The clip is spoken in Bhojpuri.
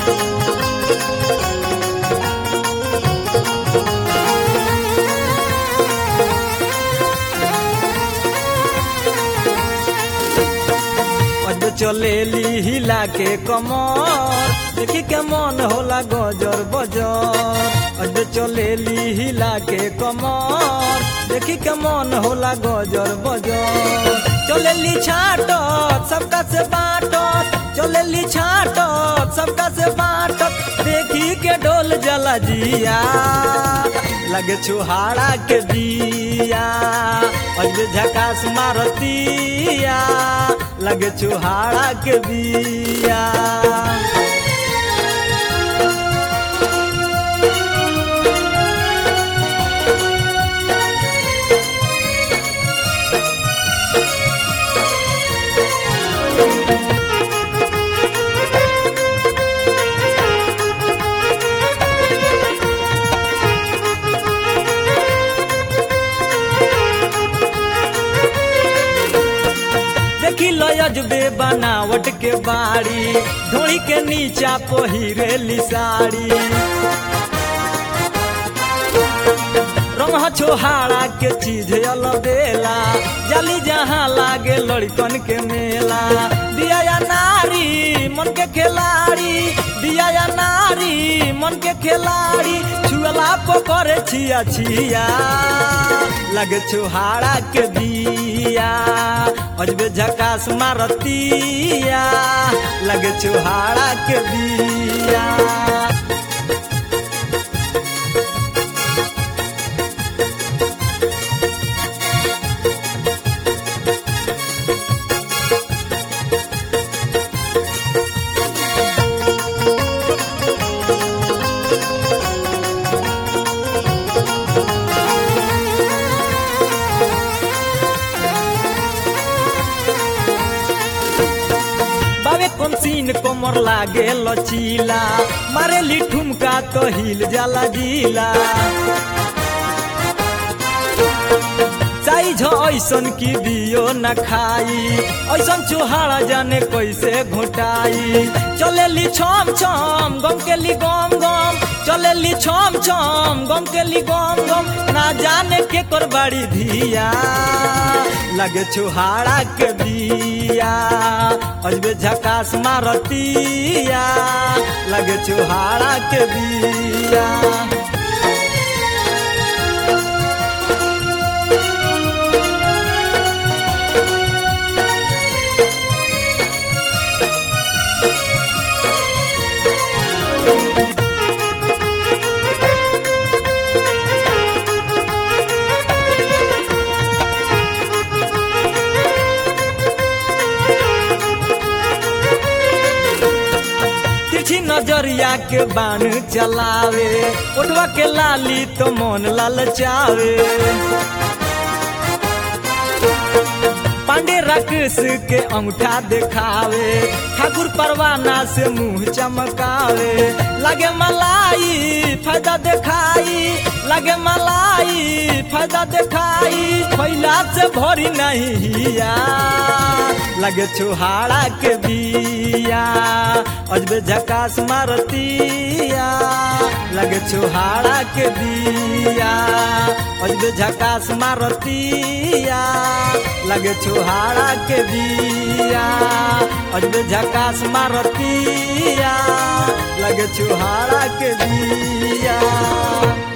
चलेली हिला के कमर देखी के मन होला गजर बजर। अज चलेली हिला के कमर देखी के मन होला गजर बजर। चलेली छाटत सबका से बाटत, चलेली छाटत सबका से बाटत, देखी के डोल जला जिया लगे छुहाड़ा के दिया। अज झकास मारतिया लगे छुहाड़ा के बिया। अजबे बनावट के बाड़ी ढोड़ी के नीचा पहिरेली साड़ी। रंग छोहाड़ा के चीज अलबेला जाली जहाँ लागे लड़कन के मेला। दिया या नारी मन के खिलाड़ी, दिया या नारी मन के खिलाड़ी, छुअला पकड़े छिया छिया लगे छुहाड़ा के दिया। अजबे झकास मारतिया लगे छुहाड़ा के दिया। कौन सीन कोमर लागे लचीला, मारेली ठुमका तो हिल जाला जिला। साइज ऐसन की दियो न खाई, ऐसन चुहाड़ा जाने कैसे घोटाई। चलेली छम छम गम के ली गम गम, चलेली छम छम गम के ली गम गम, ना जाने के कर बाड़ी धिया लगे छुहाड़ा के दिया। अजबे झकास मारतिया लगे छुहाड़ा के दिया। नजरिया के बाण चलावे, उठवा के लाली तो मन ललचावे। पांडे राकेश के अंगूठा दिखावे, ठाकुर परवाना से मुंह चमकावे। लगे मलाई फायदा दिखाई, लगे मलाई फायदा दिखाई, फैला से भरी नहीं हिया लगे छुहाड़ा के दिया। अजबे झकास मारतिया लगे छुहाड़ा के दिया। अजबे झकास मारतिया लगे छुहाड़ा के दिया। अजबे झकास मारतिया लगे छुहाड़ा के दिया।